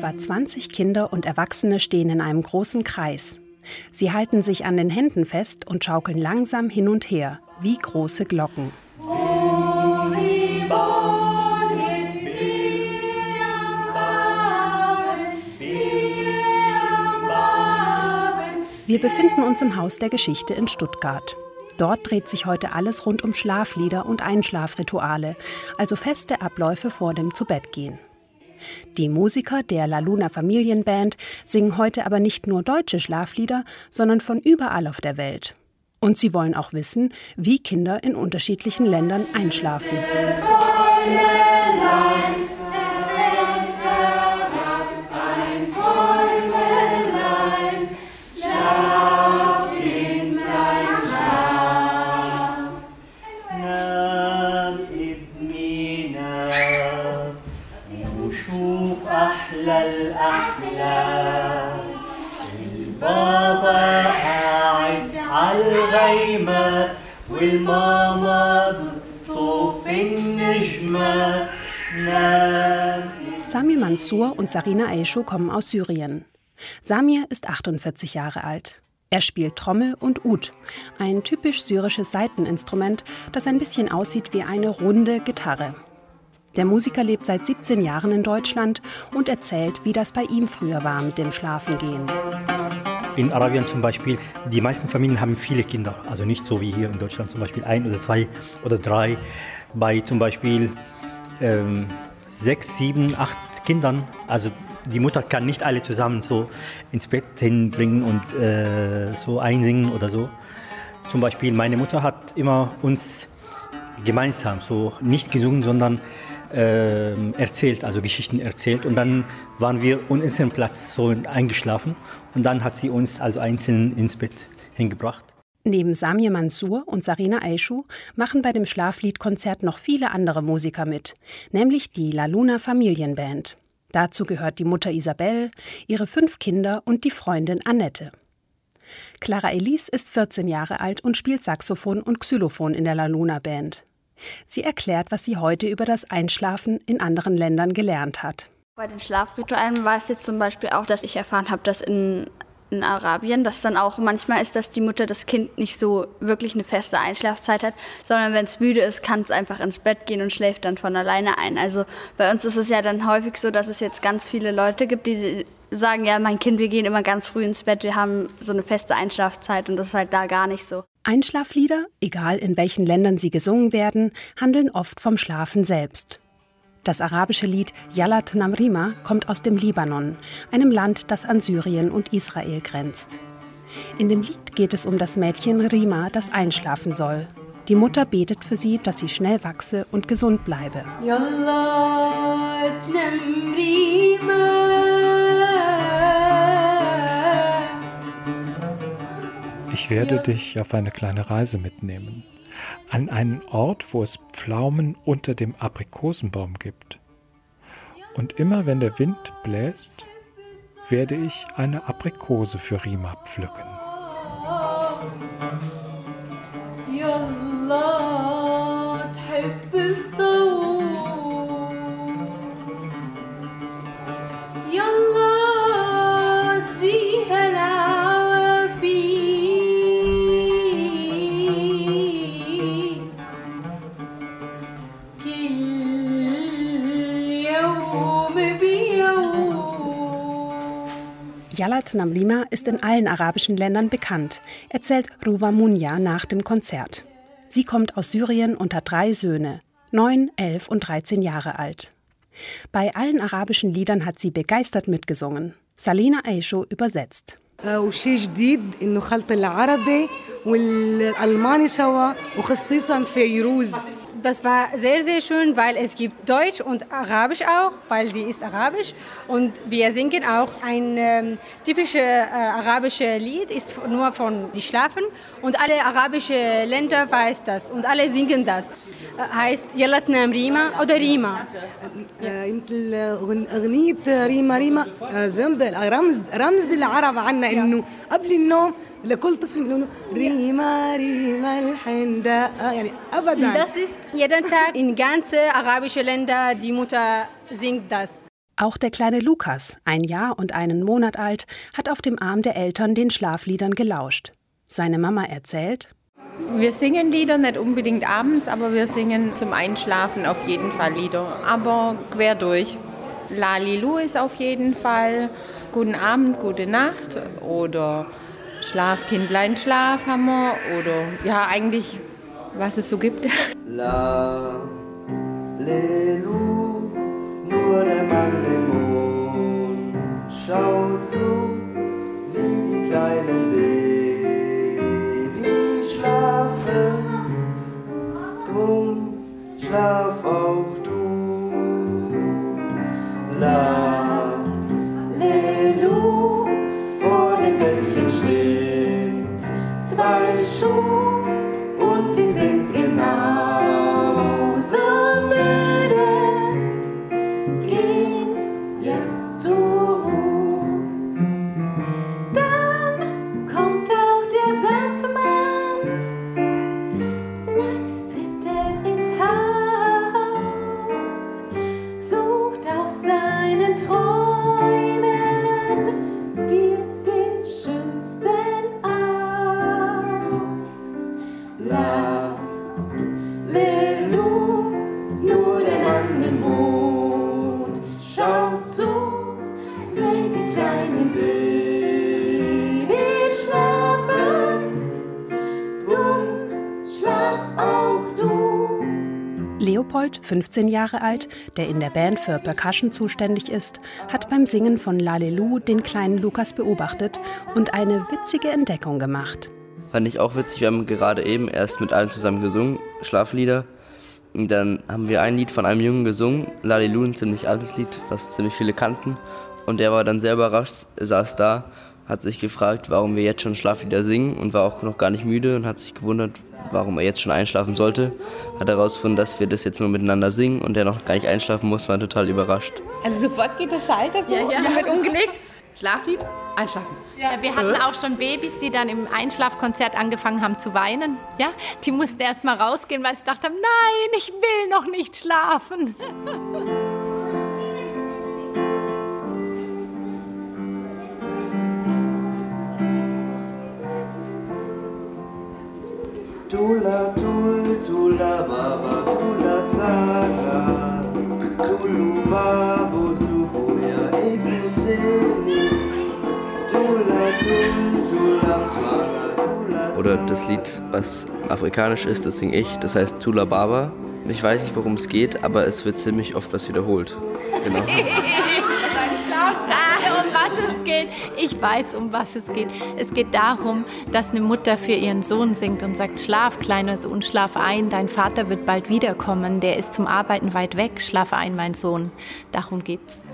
Etwa 20 Kinder und Erwachsene stehen in einem großen Kreis. Sie halten sich an den Händen fest und schaukeln langsam hin und her, wie große Glocken. Wir befinden uns im Haus der Geschichte in Stuttgart. Dort dreht sich heute alles rund um Schlaflieder und Einschlafrituale, also feste Abläufe vor dem Zubettgehen. Die Musiker der La Luna Familienband singen heute aber nicht nur deutsche Schlaflieder, sondern von überall auf der Welt. Und sie wollen auch wissen, wie Kinder in unterschiedlichen Ländern einschlafen. Samir Mansour und Sarina Aishu kommen aus Syrien. Samir ist 48 Jahre alt. Er spielt Trommel und Ud, ein typisch syrisches Saiteninstrument, das ein bisschen aussieht wie eine runde Gitarre. Der Musiker lebt seit 17 Jahren in Deutschland und erzählt, wie das bei ihm früher war mit dem Schlafengehen. In Arabien zum Beispiel, die meisten Familien haben viele Kinder. Also nicht so wie hier in Deutschland zum Beispiel 1 oder 2 oder 3. Bei zum Beispiel 6, 7, 8 Kindern. Also die Mutter kann nicht alle zusammen so ins Bett hinbringen und so einsingen oder so. Zum Beispiel meine Mutter hat immer uns gemeinsam so nicht gesungen, sondern erzählt, also Geschichten erzählt. Und dann waren wir an unserem Platz so eingeschlafen. Und dann hat sie uns also einzeln ins Bett hingebracht. Neben Samir Mansour und Sarina Aishu machen bei dem Schlafliedkonzert noch viele andere Musiker mit, nämlich die La Luna Familienband. Dazu gehört die Mutter Isabel, ihre 5 Kinder und die Freundin Annette. Clara Elise ist 14 Jahre alt und spielt Saxophon und Xylophon in der La Luna Band. Sie erklärt, was sie heute über das Einschlafen in anderen Ländern gelernt hat. Bei den Schlafritualen war es jetzt zum Beispiel auch, dass ich erfahren habe, dass in Arabien, dass dann auch manchmal ist, dass die Mutter das Kind nicht so wirklich eine feste Einschlafzeit hat, sondern wenn es müde ist, kann es einfach ins Bett gehen und schläft dann von alleine ein. Also bei uns ist es ja dann häufig so, dass es jetzt ganz viele Leute gibt, die sagen, ja, mein Kind, wir gehen immer ganz früh ins Bett, wir haben so eine feste Einschlafzeit und das ist halt da gar nicht so. Einschlaflieder, egal in welchen Ländern sie gesungen werden, handeln oft vom Schlafen selbst. Das arabische Lied Yalat Namrima kommt aus dem Libanon, einem Land, das an Syrien und Israel grenzt. In dem Lied geht es um das Mädchen Rima, das einschlafen soll. Die Mutter betet für sie, dass sie schnell wachse und gesund bleibe. Yalat Namrima. Ich werde dich auf eine kleine Reise mitnehmen. An einen Ort, wo es Pflaumen unter dem Aprikosenbaum gibt. Und immer wenn der Wind bläst, werde ich eine Aprikose für Rima pflücken. Yalat Namrima ist in allen arabischen Ländern bekannt, erzählt Ruwa Munya nach dem Konzert. Sie kommt aus Syrien und hat 3 Söhne, 9, 11 und 13 Jahre alt. Bei allen arabischen Liedern hat sie begeistert mitgesungen. Sarina Aishu übersetzt. وشيء جديد إنه خلط العربي والألماني سوا وخصيصا فيروز. Das war sehr, sehr schön, weil es gibt Deutsch und Arabisch auch, weil sie ist arabisch. Und wir singen auch ein typisches arabisches Lied, ist nur von die Schlafen. Und alle arabischen Länder weiß das und alle singen das. Heißt Yalat Namrima oder Rima. أغنية ريما ريما زنبل رمز العرب عنا إنه قبل النوم لكل طفل يقولوا ريما ريما الحنداء يعني أبدا. Das ist jeden Tag in ganzen arabischen Ländern, die Mutter singt das. Auch der kleine Lukas, 1 Jahr und 1 Monat alt, hat auf dem Arm der Eltern den Schlafliedern gelauscht. Seine Mama erzählt: Wir singen Lieder, nicht unbedingt abends, aber wir singen zum Einschlafen auf jeden Fall Lieder. Aber quer durch. Lalilu ist auf jeden Fall Guten Abend, gute Nacht oder Schlaf, Kindlein, Schlaf haben wir. Oder ja, eigentlich, was es so gibt. Lalilu, nur der Mann im Mond schaut zu, wie die kleinen Babys schlafen. Drum schlaf auch du. Lalilu, vor dem Bettchen stehen 2 Schuhe und die sind genauso müde. Gehen jetzt zur Ruhe. Dann kommt auch der Sandmann, leicht tritt er ins Haus, sucht aus seinen Träumen dir den schönsten aus. Lalilu, nur der Mann im Mond schaut zu, wie die kleinen Babys schlafen. Drum schlaf auch du. Leopold, 15 Jahre alt, der in der Band für Percussion zuständig ist, hat beim Singen von Lalilu den kleinen Lukas beobachtet und eine witzige Entdeckung gemacht. Fand ich auch witzig, wir haben gerade eben erst mit allen zusammen gesungen, Schlaflieder. Und dann haben wir ein Lied von einem Jungen gesungen, Lalilu, ein ziemlich altes Lied, was ziemlich viele kannten. Und der war dann sehr überrascht, er saß da, hat sich gefragt, warum wir jetzt schon Schlaflieder singen und war auch noch gar nicht müde und hat sich gewundert, warum er jetzt schon einschlafen sollte. Hat herausgefunden, dass wir das jetzt nur miteinander singen und der noch gar nicht einschlafen muss, war total überrascht. Also sofort geht der Schalter so, Ja. wird umgelegt, Schlaflied, einschlafen. Ja, wir hatten auch schon Babys, die dann im Einschlafkonzert angefangen haben zu weinen. Ja, die mussten erst mal rausgehen, weil sie dachten, nein, ich will noch nicht schlafen. Tula tul, tula baba, tula saga, tulu babu subuya ikuseni, tula tul, tula mwana, tula. Oder das Lied, was afrikanisch ist, das singe ich, das heißt Tula Baba. Ich weiß nicht, worum es geht, aber es wird ziemlich oft was wiederholt. Genau. Um was es geht. Ich weiß, um was es geht. Es geht darum, dass eine Mutter für ihren Sohn singt und sagt, schlaf, kleiner Sohn, schlaf ein, dein Vater wird bald wiederkommen, der ist zum Arbeiten weit weg, schlaf ein, mein Sohn. Darum geht's.